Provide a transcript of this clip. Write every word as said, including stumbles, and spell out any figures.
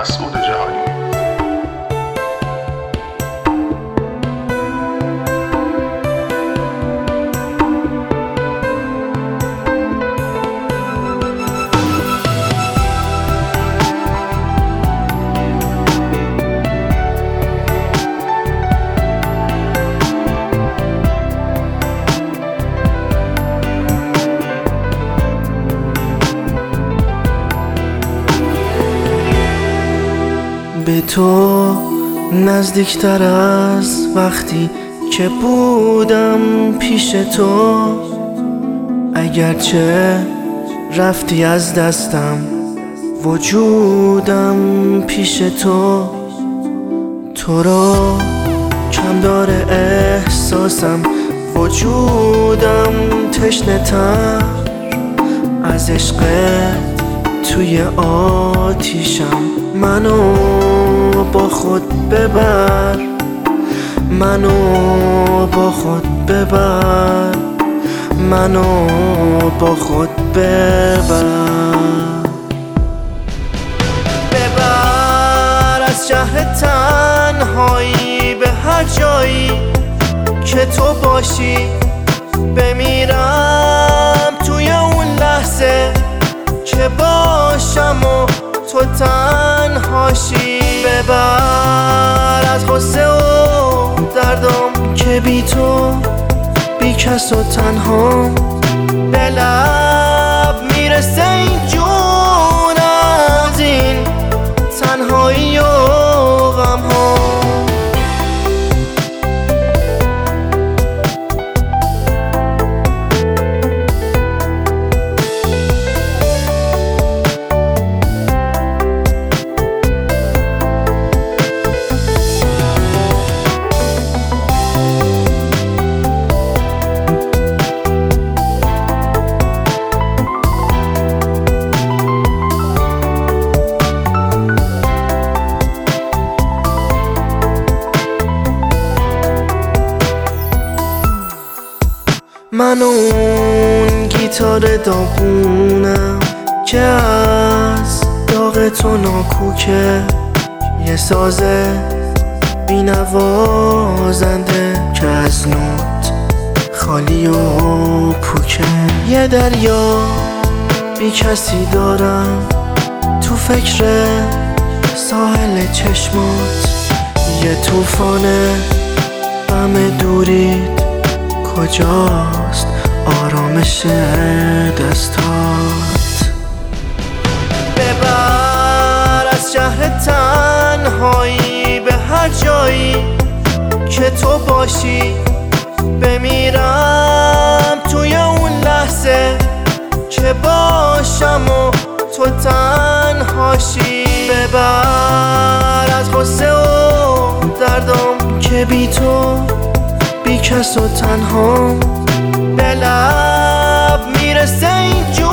مسعود جهانی. به تو نزدیکتر از وقتی که بودم پیش تو، اگرچه رفتی از دستم وجودم پیش تو. تو رو کم داره احساسم، وجودم تشنه تر از عشقت توی آتیشم. منو با خود ببر، منو با خود ببر، منو با خود ببر. ببر از شهر تنهایی به هر جایی که تو باشی، بمیرم توی اون لحظه که باشم و تو تنهاشی. ببر از غصه و دردم که بی تو بی کس و تنها، به لب میرسه این جون از این تنهایی و غم ها. من اون گیتار داغونم که از داغ تو ناکوکه، یه ساز بی نوازنده که از نوت خالی و پوکه. یه دریا بی کسی دارم تو فکر ساحل چشمات، یه طوفان غم دورید کجاست آرامش دستات. ببر از شهر تنهایی به هر جایی که تو باشی، بمیرم توی اون لحظه که باشم و تو تنهاشی. ببر از غصه و دردم که بی تو بی کس و تنها، به لب میرسه این